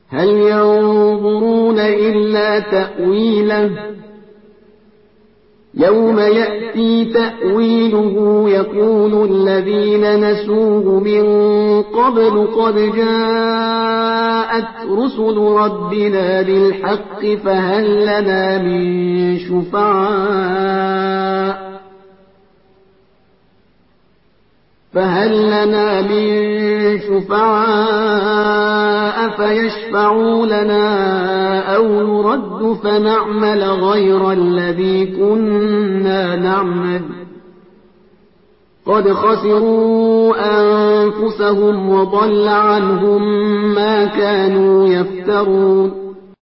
هل ينظرون إلا تأويله يوم يأتي تأويله يقول الذين نسوه من قبل قد جاءت رسل ربنا بالحق فهل لنا من شفعاء فيشفعوا لنا أو نرد فنعمل غير الذي كنا نعمل قد خسروا أنفسهم وضل عنهم ما كانوا يفترون